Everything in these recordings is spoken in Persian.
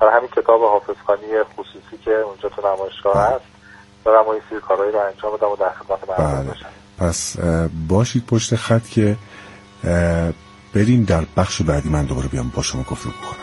برای همین کتاب حافظخوانی خصوصی که اونجا تو نمایشگاه هست دارم این سری کارهایی رو انجام بدم و در خدمت مردم باشم. پس باشید پشت خط که بریم در بخش بعدی، من دوباره بیام با شما گفتگو کنم.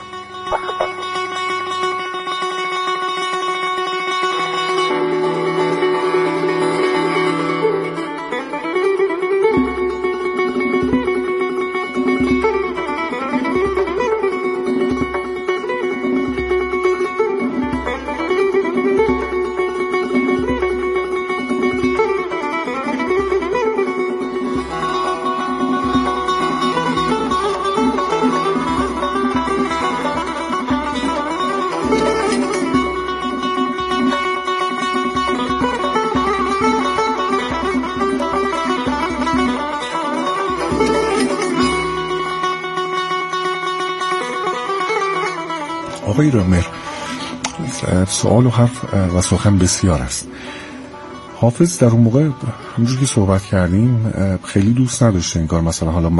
آقای رامر، سوال و حرف و سخن بسیار است. حافظ در اون موقع همونجور که صحبت کردیم خیلی دوست نداشته انگار مثلا حالا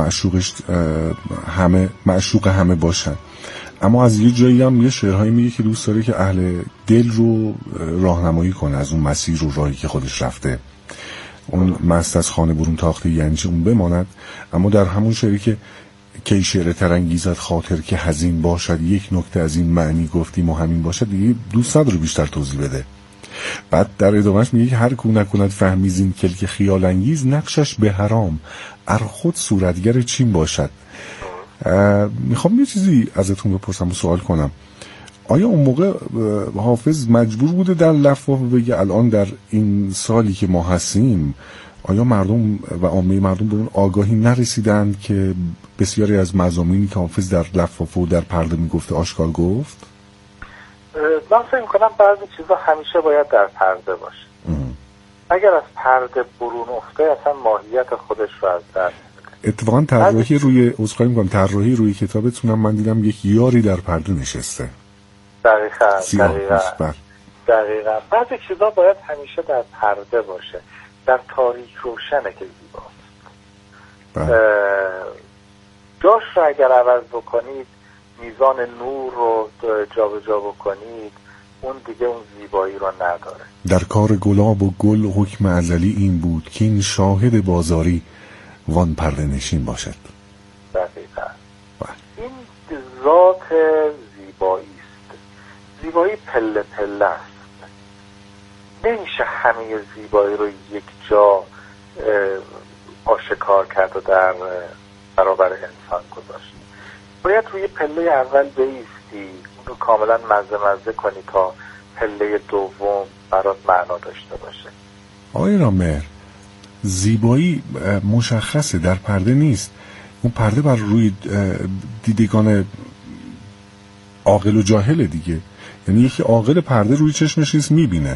معشوق همه باشن، اما از یه جایی هم یه شعرهایی میگه که دوست داره که اهل دل رو راهنمایی کنه از اون مسیر و راهی که خودش رفته. اون مست از خانه برون تاخته یعنی چه اون بماند، اما در همون شعری که کی شعر ترانگیزت خاطر که حزین باشد، یک نکته از این معنی گفتیم و همین باشد، دیگه دوست نداره بیشتر توضیح بده. بعد در ادامهش میگه هر کو نکند فهمی زین کلک خیال انگیز، نقشش به حرام ار خود صورتگر چین باشد. میخوام یه چیزی ازتون بپرسم و سوال کنم. آیا اون موقع حافظ مجبور بوده در لفافه بگه الان در این سالی که ما هستیم آیا مردم و عامه مردم به اون آگاهی نرسیدند که بسیاری از مضامینی که حافظ در لفافه و در پرده میگفته آشکار گفت؟ من فکر می‌کنم بعضی چیزا همیشه باید در پرده باشه. اگر از پرده برون افته اصلا ماهیت خودش رو از دست میده. اتفاقا طراحی روی کتابتونم من دیدم یک یاری در پرده نشسته. دقیقاً. بعضی چیزا باید همیشه در پرده باشه. در تاریک روشنه که زیباست. جاش رو اگر عوض بکنید، میزان نور رو جابجا بکنید، اون دیگه اون زیبایی رو نداره. در کار گلاب و گل حکم ازلی این بود که این شاهد بازاری وان پرده نشین باشد. دقیقاً. این ذات زیبایی است. زیبایی پله پله است. نمیشه همه زیبایی رو یک جا آشکار کرد و در برابر انسان گذاشت. باید روی پله اول بایستی، اون رو کاملا مزه کنی تا پله دوم برات معنا داشته باشه. آقای رامر، زیبایی مشخصه در پرده نیست. اون پرده بر روی دیدگان عاقل و جاهل دیگه. یعنی یکی عاقل پرده روی چشمش نیست میبینه.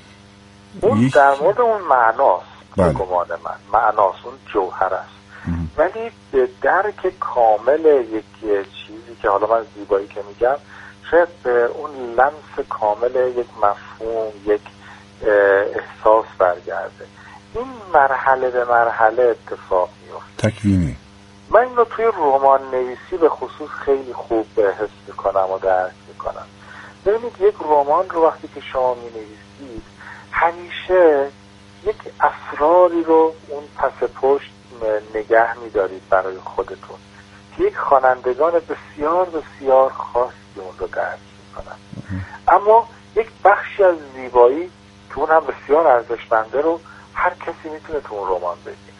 اون در مورد اون معناست. به گمان من معناست، اون جوهر است. ولی درک کامل یک چیزی که حالا من زیبایی که میگم شاید به اون لمس کامل یک مفهوم، یک احساس برگرده. این مرحله به مرحله اتفاق میفته. تکوینی. من اینو توی رمان نویسی به خصوص خیلی خوب حس میکنم و درک میکنم. ببینید یک رمان رو وقتی که شما مینویسید همیشه یک اسراری رو اون پس پشت نگه می‌دارید برای خودتون که یک خوانندگان بسیار بسیار خاصی اون رو درک می‌کنن. اما یک بخشی از زیبایی که اون هم بسیار ارزشمنده رو هر کسی میتونه تو اون رمان ببینه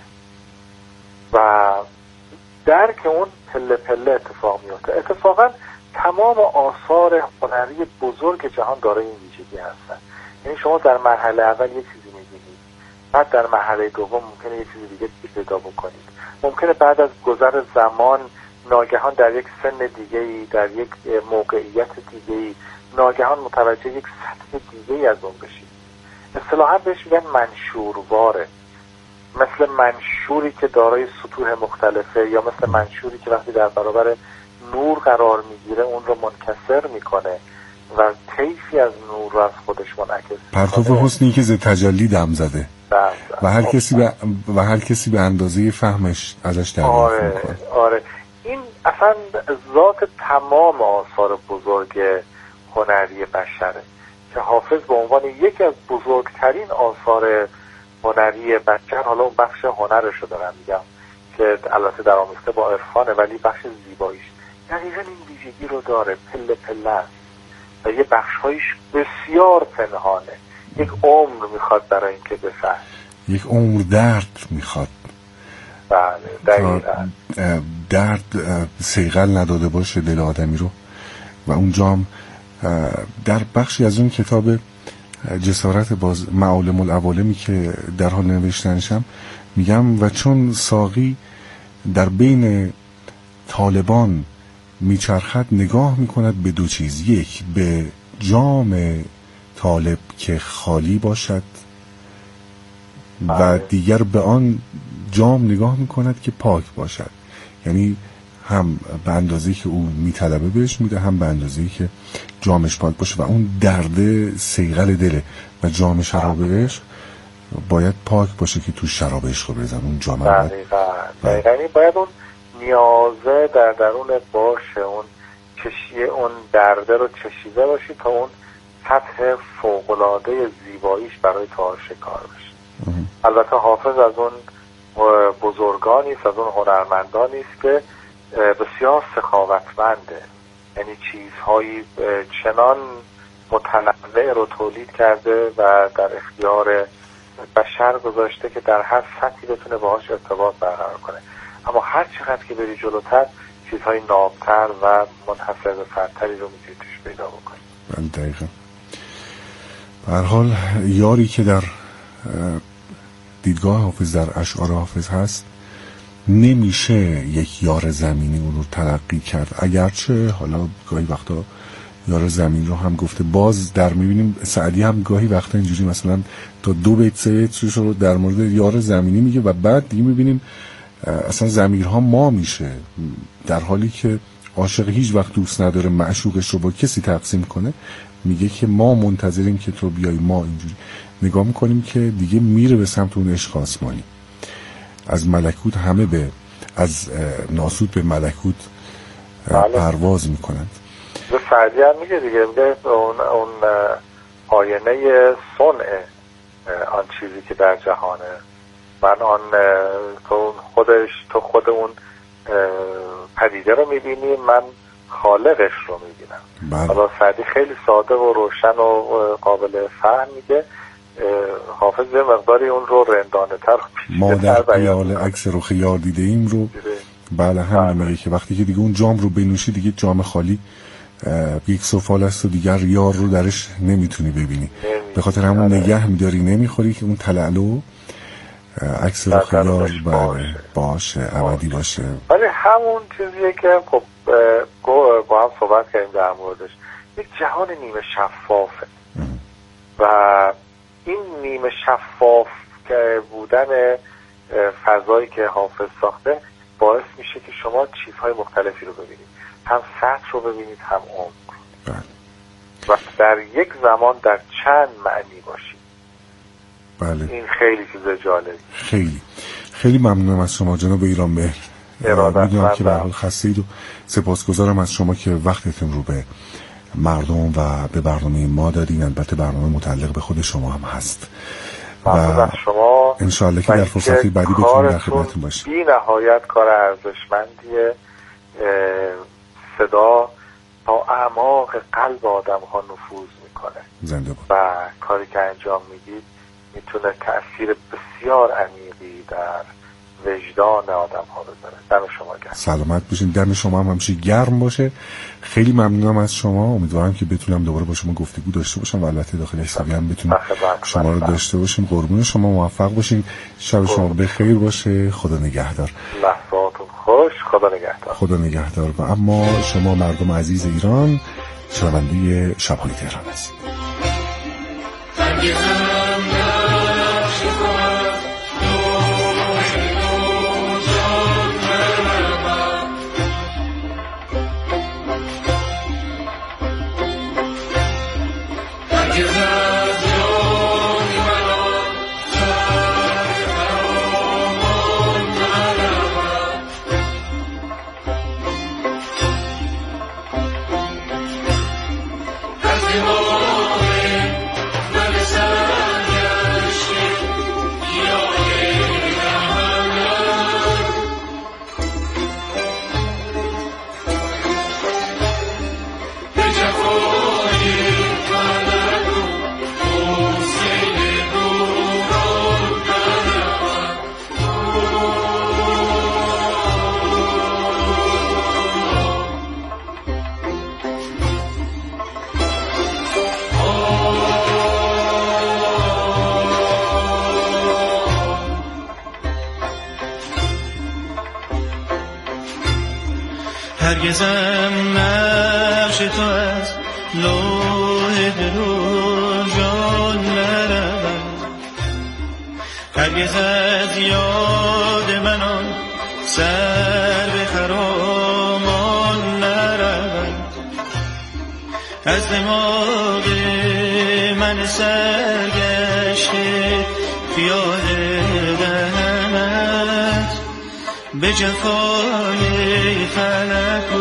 و درک اون پله پله اتفاق میفته. اتفاقا تمام آثار هنری بزرگ جهان دارای این ویژگی هستن. یعنی شما در مرحله اول یک چیزی می‌بینید، بعد در مرحله دوم ممکنه یک چیز دیگه پیدا بکنید. ممکنه بعد از گذر زمان ناگهان در یک سن دیگه‌ای، در یک موقعیت دیگه‌ای ناگهان متوجه یک سطح دیگه‌ای از اون بشید. اصطلاحاً بهش میگن منشورواره. مثل منشوری که دارای سطوح مختلفه یا مثل منشوری که وقتی در برابر نور قرار میگیره اون رو منکسر میکنه و طیفی از نور رو از خودش منعکس میکنه. پرتو حسنی که ز تجلی دم زده و هر کسی به اندازه فهمش ازش دریافت میکنه. آره این اصلا ذات تمام آثار بزرگ هنری بشره که حافظ به عنوان یکی از بزرگترین آثار هنری بشر، حالا اون بخش هنرش رو دارم میگم که البته در آمیخته با عرفانه، ولی بخش زیباییش دقیقا این ویژگی رو داره، پله پله است و یه بخشهایش بسیار پنهانه. یک عمر میخواد برای اینکه بفهم، یک عمر درد میخواد. بله دقیقا. درد صیقل نداده باشه دل آدمی رو. و اونجا در بخشی از اون کتاب جسارت باز معالم العوالمی که در حال نوشتنشم میگم و چون ساقی در بین طالبان میچرخد نگاه میکند به دو چیز، یک به جام طالب که خالی باشد و دیگر به آن جام نگاه میکند که پاک باشد. یعنی هم به اندازه‌ای که او میطلبه بهش میده، هم به اندازه‌ای که جامش پاک باشه و اون درد صیقل دله و جام شرابش باید پاک باشه که تو شراب عشق بزن اون جام. دقیقاً باید اون نیازه در درون باشه، اون چشیه اون درده رو چشیده باشی تا اون سطح فوق‌العاده زیباییش برای تو آشکار بشه. البته حافظ از اون بزرگانی است، از اون هنرمندانی است که بسیار سخاوتمنده، یعنی چیزهایی چنان متنوع رو تولید کرده و در اختیار بشر گذاشته که در هر سطحی بتونه باهاش ارتباط برقرار کنه. اما هر چقدر که بری جلوتر چیزهای نابتر و منحصر به فردتری رو میتونی توش پیدا بکنی. من دقیقا به هر حال یاری که در دیدگاه حافظ در اشعار حافظ هست نمیشه یک یار زمینی اون رو تلقی کرد، اگرچه حالا گاهی وقتا یار زمین رو هم گفته. باز در میبینیم سعدی هم گاهی وقتا اینجوری مثلا تا 2 بیت 3 بیت رو در مورد یار زمینی میگه و بعد دیگه میبینیم اصلا ضمیرها ما میشه، در حالی که عاشق هیچ وقت دوست نداره معشوقش رو با کسی تقسیم کنه، میگه که ما منتظریم که تو بیای. ما اینجوری نگاه میکنیم که دیگه میره به سمت اون عشق آسمانی، از ملکوت همه به از ناسوت به ملکوت پرواز میکنند. به سعدی هم میگه دیگه، میگه اون آینه صنع آن چیزی که در جهانه، من آن تو خود اون پدیده رو میبینی، من خالقش رو میبینم. حالا سعدی خیلی ساده و روشن و قابل فهم میگه، حافظ یه مقداری اون رو رندانه تر ما در قیال عکس رخ یار دیده ایم رو. بله همین میگه که وقتی که دیگه اون جام رو بنوشی دیگه جام خالی یک سفال است و دیگر یار رو درش نمیتونی ببینی، به خاطر همون نگه میداری نمیخوری که اون تلالو عکس رخ یار باشه ابدی باشه. ولی همون چیزیه که خب با هم صحبت کردیم در موردش، یک جهان نیمه شفافه و این نیمه شفاف که بودن فضایی که حافظ ساخته باعث میشه که شما چیزهای مختلفی رو ببینید، هم سطح رو ببینید هم عمق و در یک زمان در چند معنی باشید. بله. این خیلی چیز جالبی. خیلی ممنونم از شما جناب ایرانمهر. میدونم که به حال خسته اید و سپاسگزارم از شما که وقتتون رو به مردم و به برنامه ما دادین. البته برنامه متعلق به خود شما هم هست و شما انشاءالله که در فرصتی بعدی بتونیم در خدمتتون باشیم. بی نهایت کار ارزشمندیه، صدا تا اعماق قلب آدم ها نفوذ میکنه. زنده باد. و کاری که انجام میدید میتونه تأثیر بسیار عمیقی در وجدان آدم ها بذاره. دم شما گرم. سلامت باشین. دم شما هم همیشه گرم باشه. خیلی ممنونم از شما. امیدوارم که بتونم دوباره با شما گفتگو داشته باشم و البته داخل حسابی هم بتونم شما رو داشته باشیم. قربون شما، موفق باشین. شب شما بخیر باشه. خدا نگهدار. لحظاتون خوش. خدا نگهدار. خدا نگهدار. و اما شما مردم عزیز ایران، شنونده شب‌های تهران هستید. هرگزم نقش تو از لوح دل و جان نرود، هرگز از یاد من آن سر به خرامان نرود، از دماغ من سرگشته خیال دهنت به جفای فلک و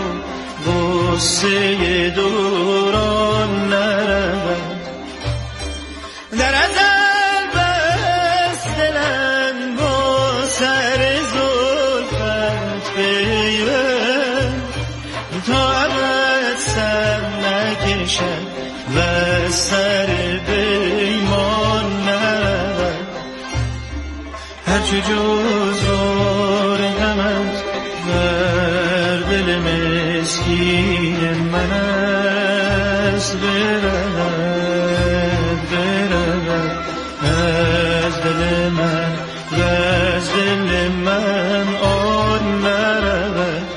غصه دوران نرود. در ازل بس دلم با سر زلفت پیوند، تا ابد سر نکشد و سر پیمان نرود. هرچه جز غمت بر دل مسکین من است برود از دل من و از دل من آن نرود.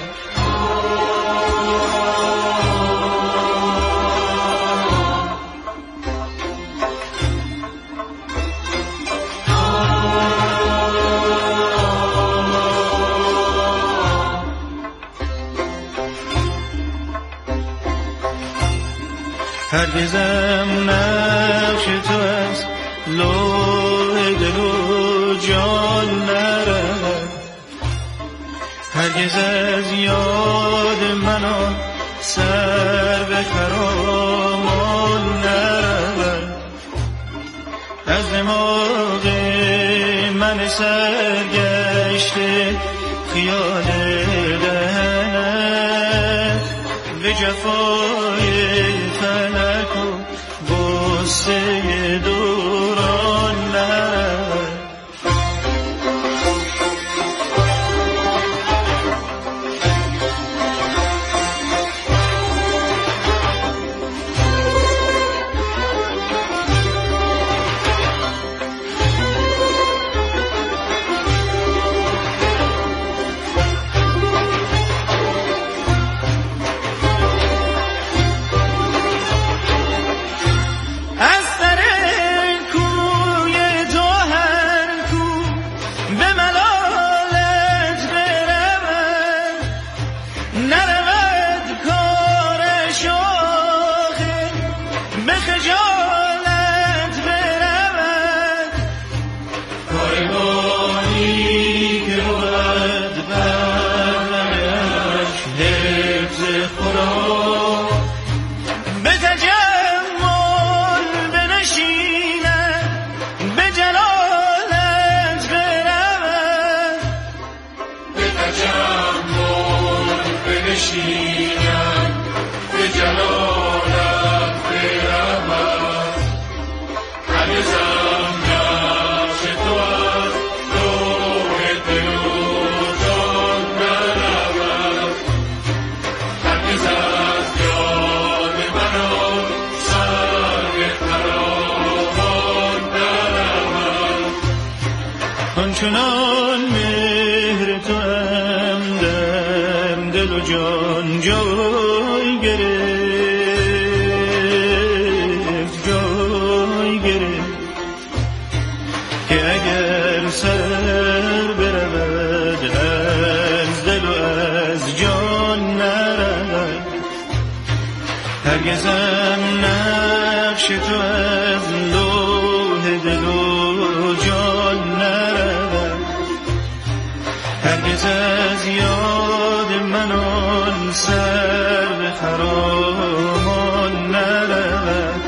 هرگزم نقش تو از لوح دل و جان نرود، هرگز از یاد من آن سر به خرامان نرود، از دماغ من سرگشته خیال دهنت به جفای فلک و غصه دوران نرود. چنان مهر تو هم در دل و جان جای گرفت که اگر سر برود از دل و از جان نرود. هرگزم نقش تو از لوح دل و جان نرود، هرگز از یاد من آن سر به خرامان نرود.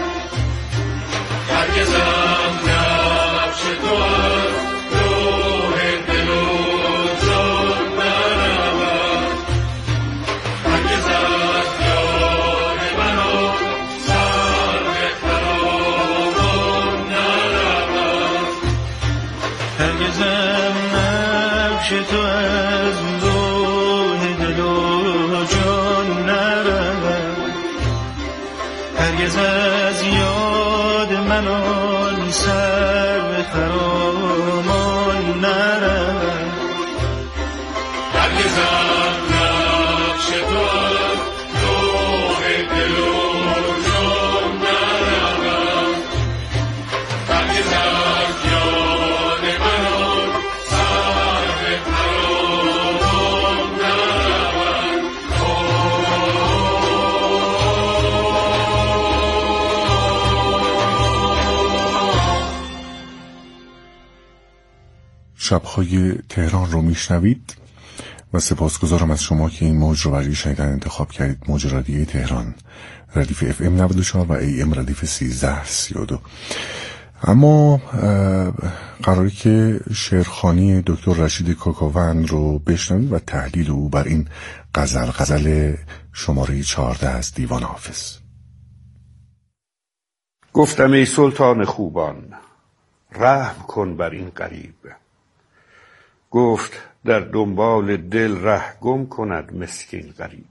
تو از روح دل و جان نرود، هرگز از یاد من آن سر خرامان نرود، هرگز از نقش تو از روح دل و جان نرود، هرگز از یاد من آن سر خرامان نرود. شب‌های تهران رو میشنوید و سپاسگزارم از شما که این موج رو برای شنیدن انتخاب کردید. موج رادیوی تهران، ردیف FM 94 و AM ردیف 1332. اما قراره که شعرخوانی دکتر رشید کاکاوند رو بشنوید و تحلیل او بر این غزل شماره 14 از دیوان حافظ. گفتم ای سلطان خوبان، رحم کن بر این غریب. گفت در دنبال دل ره گم کند مسکین غریب.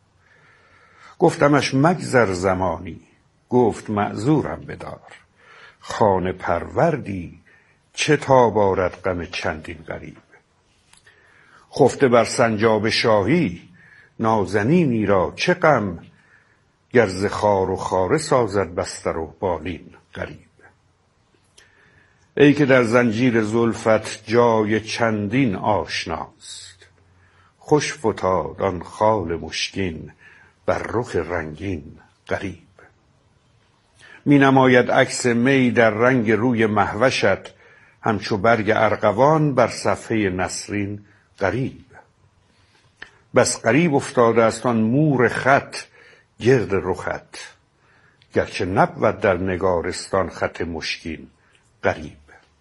گفتمش مگذر زمانی، گفت معذورم بدار. خانه پروردی چه تاب آرد غم چندین غریب. خفته بر سنجاب شاهی، نازنینی را چه غم. گر ز خار و خاره سازد بستر و بالین غریب. ای که در زنجیر زلفت جای چندین آشناست. خوش فتاد آن خال مشکین بر رخ رنگین غریب. می نماید عکس می در رنگ روی مهوشت، همچو برگ ارغوان بر صفحه نسرین غریب. بس غریب افتاده است آن مور خط گرد رخت، گرچه نبود در نگارستان خط مشکین غریب.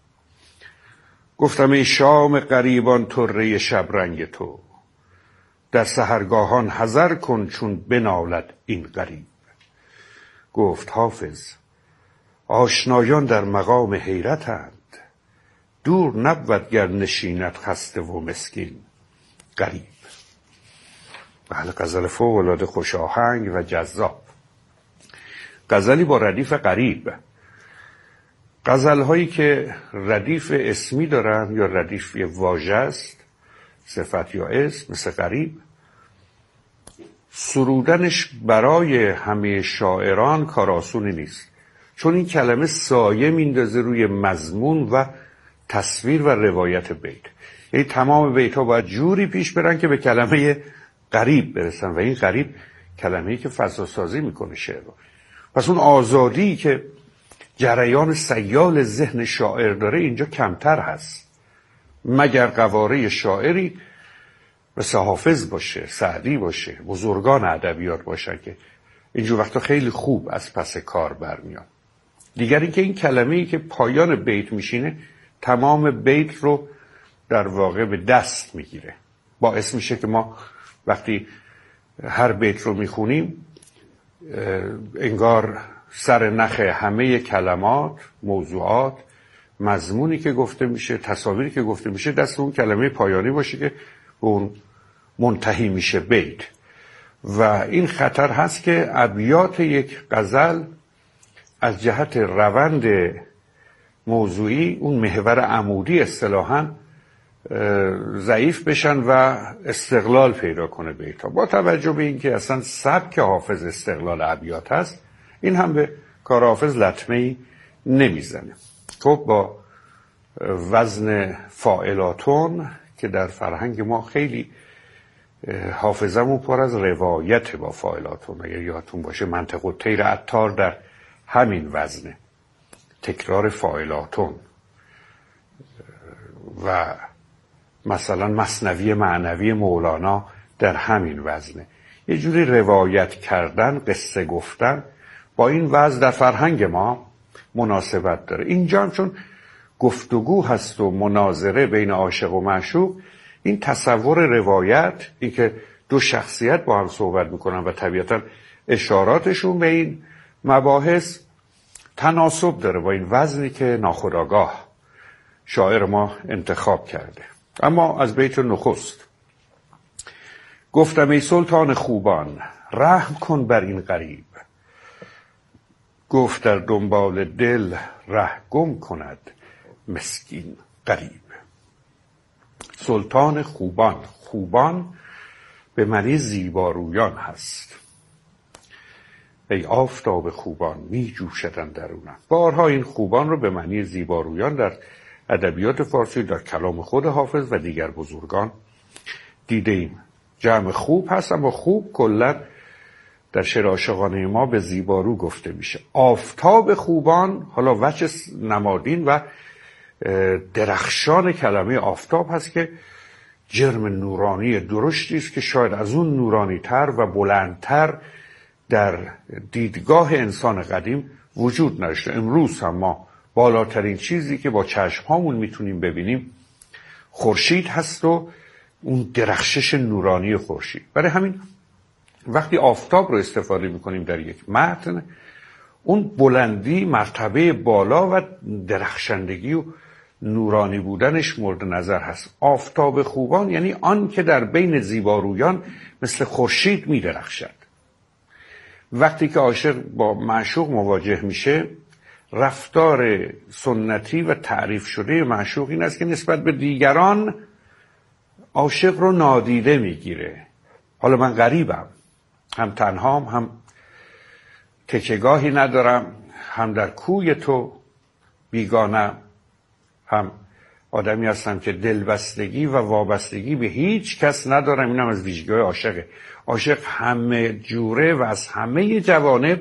گفتم ای شام غریبان طره شبرنگ تو، در سحرگاهان حذر کن چون بنالد این غریب. گفت حافظ آشنایان در مقام حیرتند، دور نبود گر نشیند خسته و مسکین غریب. بله، غزل فوق‌العاده خوش آهنگ و جذاب، غزلی با ردیف غریب. غزل هایی که ردیف اسمی دارن یا ردیف واژه است، صفت یا اسم، مثل غریب، سرودنش برای همه شاعران کار آسونی نیست، چون این کلمه سایه میندازه روی مضمون و تصویر و روایت بیت. یعنی تمام بیت ها باید جوری پیش برن که به کلمه غریب برسن و این غریب کلمه‌ای که فضا سازی میکنه شعر رو. پس اون آزادی که جریان سیال ذهن شاعر داره اینجا کمتر هست، مگر قواره شاعری مثل حافظ باشه، سعدی باشه، بزرگان ادبیات باشن که اینجور وقتا خیلی خوب از پس کار برمیان. دیگر اینکه این کلمه‌ای که پایان بیت میشینه تمام بیت رو در واقع به دست میگیره، باعث میشه که ما وقتی هر بیت رو میخونیم انگار سر نخ همه کلمات، موضوعات، مضمونی که گفته میشه، تصاویری که گفته میشه دست اون کلمه پایانی باشه که به اون منتهی میشه بیت. و این خطر هست که ابیات یک غزل از جهت روند موضوعی، اون محور عمودی اصطلاحاً، ضعیف بشن و استقلال پیدا کنه بیت‌ها. با توجه به اینکه اصلا سبک حافظ استقلال ابیات هست، این هم به کار حافظ لطمه‌ای نمیزنه. خب با وزن فاعلاتون که در فرهنگ ما خیلی حافظمون پر از روایت با فاعلاتون، اگر یادتون باشه منطق الطیر عطار در همین وزنه، تکرار فاعلاتون، و مثلا مثنوی معنوی مولانا در همین وزنه. یه جوری روایت کردن، قصه گفتن با این وزن در فرهنگ ما مناسبت داره. اینجا هم چون گفتگو هست و مناظره بین عاشق و معشوق، این تصور روایت، این که دو شخصیت با هم صحبت میکنن و طبیعتا اشاراتشون به این مباحث تناسب داره با این وزنی که ناخودآگاه شاعر ما انتخاب کرده. اما از بیت نخست: گفتم ای سلطان خوبان، رحم کن بر این غریب. گفت در دنبال دل، ره گم کند مسکین غریب. سلطان خوبان، خوبان به معنی زیبارویان هست. ای آفتاب خوبان می جوشد اندرونم. بارها این خوبان رو به معنی زیبارویان در ادبیات فارسی، در کلام خود حافظ و دیگر بزرگان دیده ایم. جمع خوب هست، اما خوب کلا در شعر عاشقانه ما به زیبارو گفته میشه. آفتاب خوبان حالا وجه نمادین و درخشان کلمه آفتاب هست که جرم نورانی درشتی است که شاید از اون نورانی تر و بلندتر در دیدگاه انسان قدیم وجود نداشته. امروز هم ما بالاترین چیزی که با چشم هامون میتونیم ببینیم خورشید هست و اون درخشش نورانی خورشید. برای همین وقتی آفتاب رو استفاده میکنیم در یک متن، اون بلندی، مرتبه بالا و درخشندگی و نورانی بودنش مورد نظر هست. آفتاب خوبان یعنی آن که در بین زیبارویان مثل خورشید میدرخشد. وقتی که عاشق با معشوق مواجه میشه، رفتار سنتی و تعریف شده معشوق این است که نسبت به دیگران عاشق رو نادیده میگیره. حالا من غریبم، هم تنهام، هم تکیه‌گاهی ندارم، هم در کوی تو بیگانم، هم آدمی هستم که دلبستگی و وابستگی به هیچ کس ندارم. اینم از ویژگی‌های عاشقه. عاشق همه جوره و از همه جوانب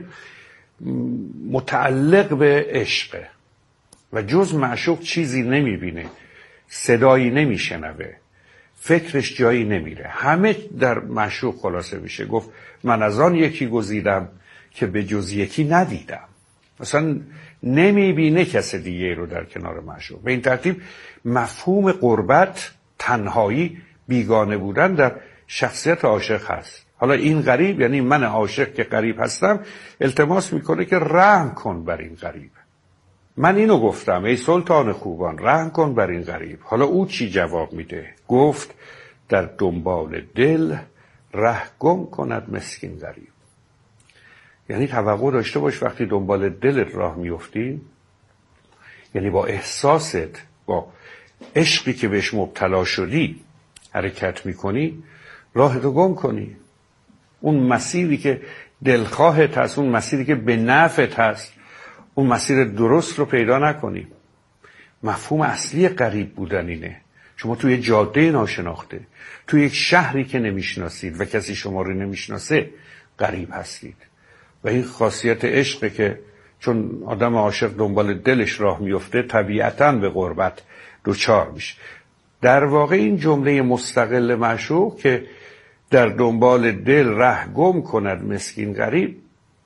متعلق به عشقه و جز معشوق چیزی نمیبینه، صدایی نمیشنوه، فکرش جایی نمیره. همه در معشوق خلاصه میشه. گفت من از آن یکی گزیدم که به جز یکی ندیدم. مثلا نمیبینه کس دیگه رو در کنار معشوق. به این ترتیب مفهوم غربت، تنهایی، بیگانه بودن در شخصیت عاشق هست. حالا این غریب یعنی من عاشق که غریب هستم التماس میکنه که رحم کن بر این غریب. من اینو گفتم ای سلطان خوبان، رحم کن بر این غریب. حالا او چی جواب میده؟ گفت در دنبال دل، ره گم کند مسکین غریب. یعنی توقع داشته باش وقتی دنبال دلت راه میفتی، یعنی با احساست، با عشقی که بهش مبتلا شدی حرکت میکنی، راهتو گم کنی. اون مسیری که دلخواهت هست، اون مسیری که به نفعت هست، اون مسیر درست رو پیدا نکنی. مفهوم اصلی غریب بودن اینه. شما توی جاده ناشناخته، توی یک شهری که نمیشناسید و کسی شما رو نمیشناسه غریب هستید. و این خاصیت عشقه که چون آدم عاشق دنبال دلش راه میفته طبیعتاً به غربت دوچار میشه. در واقع این جمله مستقل معشوق که در دنبال دل ره گم کند مسکین غریب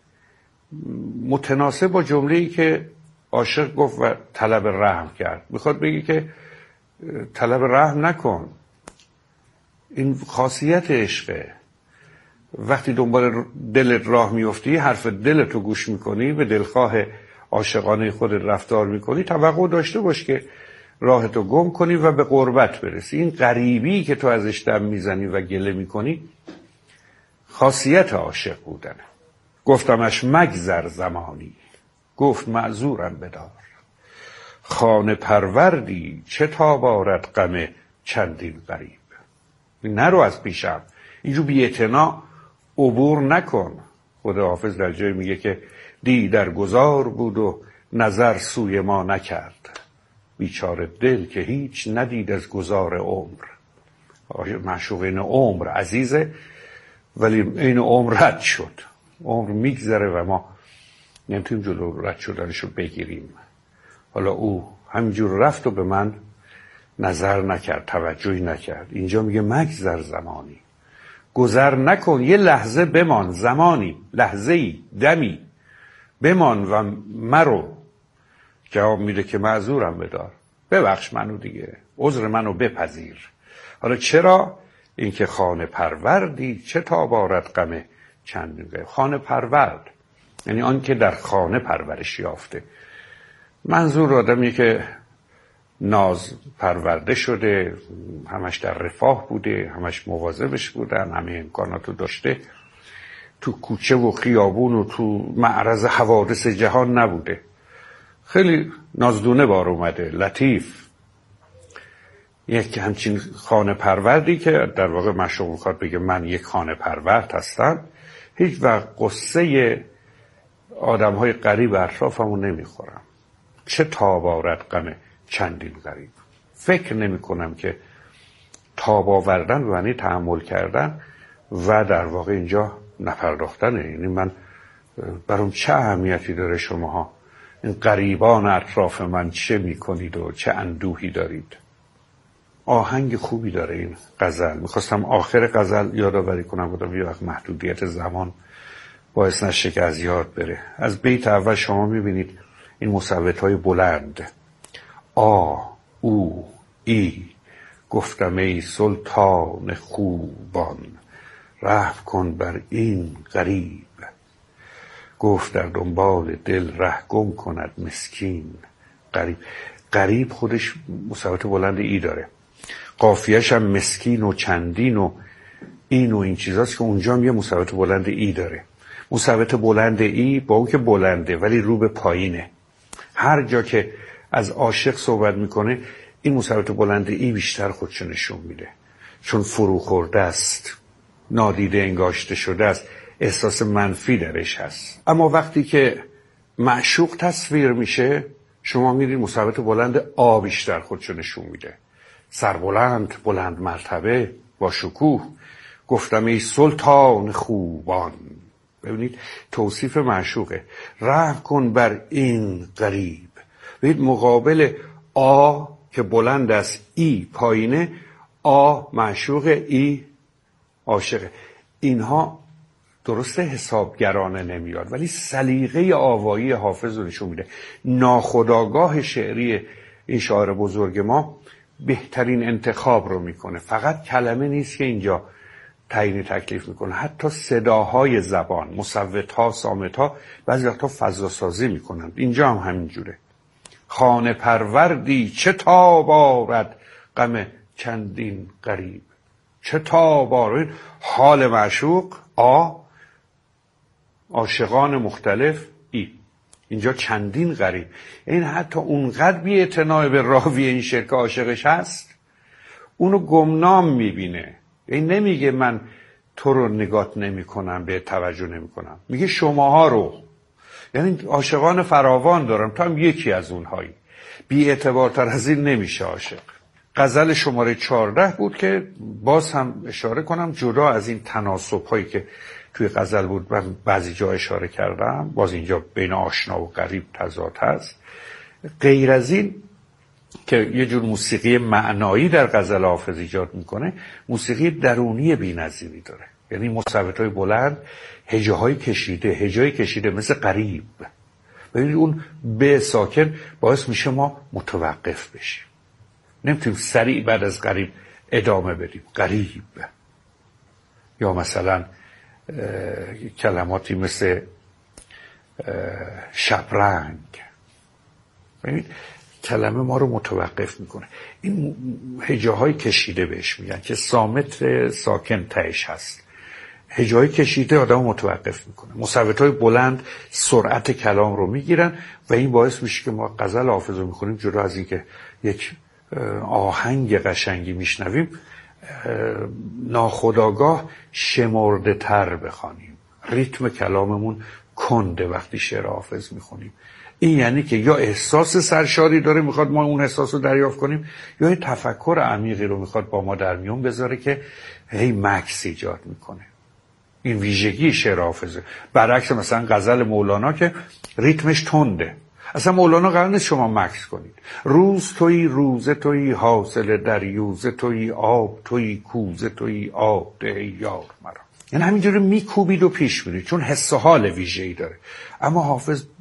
متناسب با جمله‌ای که عاشق گفت و طلب رحم کرد. میخواد بگی که طلب رحم نکن. این خاصیت عشقه. وقتی دنبال دلت راه میفتی، حرف دلتو گوش میکنی، به دلخواه عاشقانه خودت رفتار میکنی، توقع داشته باش که راهتو گم کنی و به غربت برسی. این غریبی که تو ازش دم میزنی و گله میکنی خاصیت عاشق بودنه. گفتمش مگذر زمانی، گفت معذورم بدار. خانه پروردی چه تاب آرد غم چندین غریب. نرو از پیشم، اینجور بی‌اعتنا عبور نکن. خود حافظ در جای میگه که دی در گذار بود و نظر سوی ما نکرد. بیچاره دل که هیچ ندید از گذار عمر. معشوق این عمر عزیزه ولی این عمر رد شد. عمر میگذره و ما نمیتونیم جلو رد شدنشو بگیریم. حالا او همینجور رفت و به من نظر نکرد، توجهی نکرد. اینجا میگه مگذر زمانی، گذر نکن، یه لحظه بمان، زمانی، لحظه‌ای، دمی بمان و مرو. جواب میده که معذورم بدار، ببخش منو دیگه، عذر منو بپذیر. حالا چرا؟ اینکه خانه پروردی چه تاب آرد غم چندین غریب. خانه پرورد یعنی آن که در خانه پرورش یافته. منظور آدمی که ناز پرورده شده، همش در رفاه بوده، همش مواظبش بودن، همه امکاناتو داشته، تو کوچه و خیابون و تو معرض حوادث جهان نبوده، خیلی نازدونه بار اومده، لطیف. یک همچین خانه پروردی که در واقع مشروع میخواد بگه من یک خانه پرورد هستم، هیچ وقت قصه آدم های غریب اطرافمو نمیخورم. چه تاب آورد غم چندین غریب. فکر نمی کنم که تاب آوردن به معنی تحمل کردن و در واقع اینجا نپرداختنه. یعنی من برام چه اهمیتی داره شماها این غریبان اطراف من چه میکنید و چه اندوهی دارید. آهنگ خوبی داره این غزل. میخواستم آخر غزل یادآوری کنم، بودم یه وقت محدودیت زمان باعث نشه که از یاد بره. از بیت اول شما میبینید این مصوت‌های بلند، او ای، گفتم ای سلطان خوبان، رحم کن بر این غریب، گفت در دنبال دل ره گم کند مسکین. غریب خودش مصوت بلند ای داره، قافیه‌اش هم مسکین و چندین و این و این چیزاست که اونجا هم یه مصوت بلند ای داره. مصوت بلند ای با اون که بلنده ولی رو به پایینه. هر جا که از عاشق صحبت میکنه این مصوت بلند ای بیشتر خودشو نشون میده، چون فرو خورده است، نادیده انگاشته شده است، احساس منفی درش هست. اما وقتی که معشوق تصویر میشه شما میرید مصوت بلند آ بیشتر خودشو نشون میده، سربلند، بلند مرتبه، با شکوه، گفتم ای سلطان خوبان. ببینید توصیف معشوقه. رحم کن بر این غریب. ببینید مقابل آ که بلند است، ای پایینه، آ معشوق، ای عاشقه. اینها درسته حسابگرانه نمیاد ولی سلیقه آوایی حافظ رو نشون میده. ناخودآگاه شعری این شاعر بزرگ ما بهترین انتخاب رو میکنه. فقط کلمه نیست که اینجا تعیین تکلیف میکنه، حتی صداهای زبان، مصوت‌ها، صامت‌ها بعضی وقتا فضا سازی میکنن. اینجا هم همین جوره. خانه پروردی چه تاب آورد غم چندین غریب. چه تاب آورد. حال معشوق آ، عاشقان مختلف ای. اینجا چندین غریب. این حتی اونقدر بی اعتنای به راوی این شعر که عاشقش هست اونو گمنام میبینه. این نمیگه من تو رو نگات نمی کنم، به توجه نمی کنم، میگه شماها رو. یعنی عاشقان فراوان دارم، تو هم یکی از اونهایی. بی اعتبارتر از این نمیشه عاشق. غزل شماره 14 بود که باز هم اشاره کنم جدا از این تناسب هایی که توی غزل بود من بعضی جا اشاره کردم، باز اینجا بین آشنا و غریب تضاد هست. غیر از این که یه جور موسیقی معنایی در غزل حافظ ایجاد میکنه، موسیقی درونی بی‌نظیری داره. یعنی مصوت‌های بلند، هجاهای کشیده مثل غریب. ببینید اون به ساکن باعث میشه ما متوقف بشیم، نمیتونیم سریع بعد از غریب ادامه بدیم. غریب یا مثلا کلماتی مثل شبرنگ، ببینید کلمه ما رو متوقف میکنه. این هجاهای کشیده بهش میگن که صامت ساکن تهش هست. هجاهای کشیده آدم متوقف میکنه. مصوت‌های بلند سرعت کلام رو میگیرن و این باعث میشه که ما غزل حافظ رو میخونیم جدا از این که یک آهنگ قشنگی میشنویم ناخودآگاه شمرده تر بخوانیم. ریتم کلاممون کنده وقتی شعر حافظ میخونیم. این یعنی که یا احساس سرشاری داره میخواد ما اون احساس رو دریافت کنیم، یا این تفکر عمیقی رو میخواد با ما در میون بذاره که هی مکس ایجاد میکنه. این ویژگی شعر حافظه. برعکس مثلا غزل مولانا که ریتمش تنده. اصلا مولانا قرار نیست شما مکس کنید. روز تویی، روز تویی، حاصل دریوزه تویی، آب تویی، کوزه تویی، آب ده یار مرا. یعنی همینجوری میکوبید و پیش میرید چون حس و حال ویژه‌ای داره. اما حافظ